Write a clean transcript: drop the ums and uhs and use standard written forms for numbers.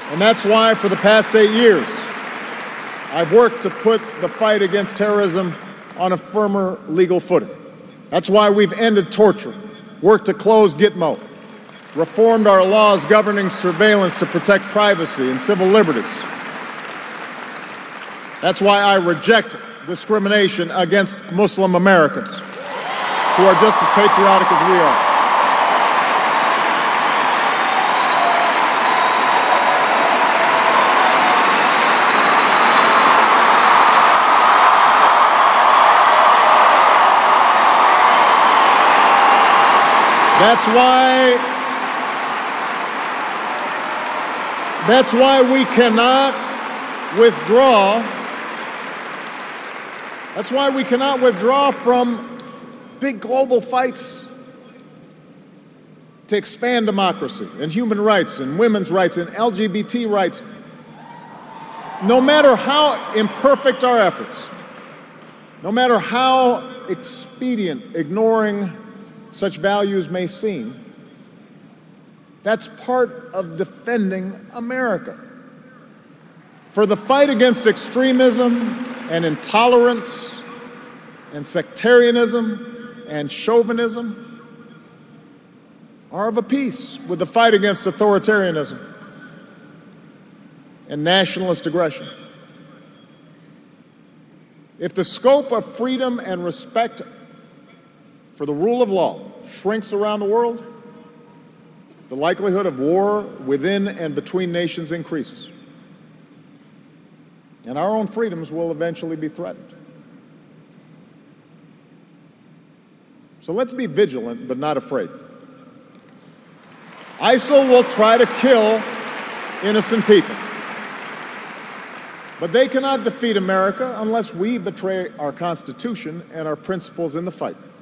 And that's why for the past 8 years, I've worked to put the fight against terrorism on a firmer legal footing. That's why we've ended torture, worked to close Gitmo, reformed our laws governing surveillance to protect privacy and civil liberties. That's why I reject discrimination against Muslim Americans who are just as patriotic as we are. That's why we cannot withdraw. That's why we cannot withdraw from big global fights to expand democracy and human rights and women's rights and LGBT rights. No matter how imperfect our efforts, no matter how expedient ignoring such values may seem, that's part of defending America. For the fight against extremism and intolerance and sectarianism and chauvinism are of a piece with the fight against authoritarianism and nationalist aggression. If the scope of freedom and respect for the rule of law shrinks around the world, the likelihood of war within and between nations increases, and our own freedoms will eventually be threatened. So let's be vigilant but not afraid. ISIL will try to kill innocent people, but they cannot defeat America unless we betray our Constitution and our principles in the fight.